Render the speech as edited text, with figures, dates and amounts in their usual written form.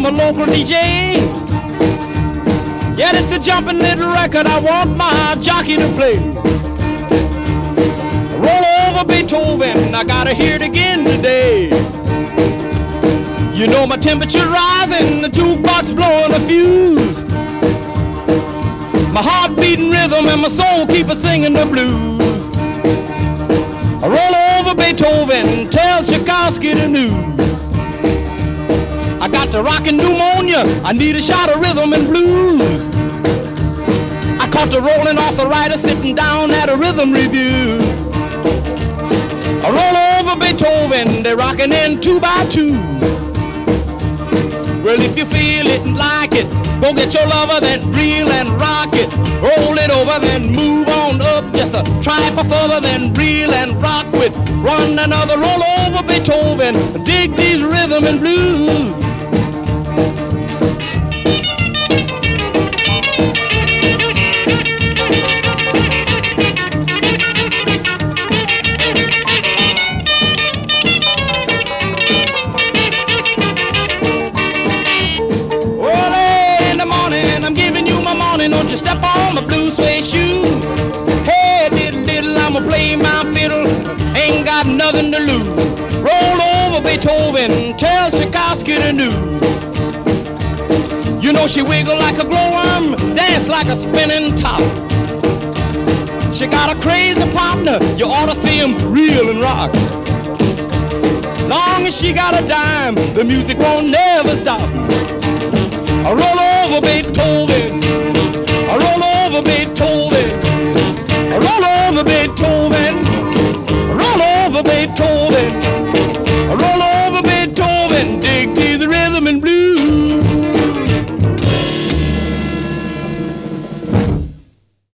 a local DJ. Yeah, it's a jumping little record I want my jockey to play. Roll over Beethoven, I gotta hear it again today. You know my temperature's rising, the jukebox blowing a fuse. My heart beating rhythm and my soul keep singing the blues. I roll over Beethoven, tell Tchaikovsky the news. I got the rockin' pneumonia, I need a shot of rhythm and blues. I caught the rolling arthritis sitting down at a rhythm review. I roll over Beethoven, they're rockin' in 2 by 2. Well, if you feel it and like it, go get your lover, then reel and rock it. Roll it over, then move on up. Just a try for further, then reel and rock with. Run another roll over Beethoven. Dig these rhythm and blues. Don't you step on my blue suede shoe. Hey, diddle diddle, I'ma play my fiddle. Ain't got nothing to lose. Roll over Beethoven, tell Tchaikovsky the news. You know she wiggle like a glowworm, dance like a spinning top. She got a crazy partner, you ought to see him reel and rock. Long as she got a dime, the music won't never stop. I roll over Beethoven, I roll over Beethoven, I roll over Beethoven, I roll over Beethoven.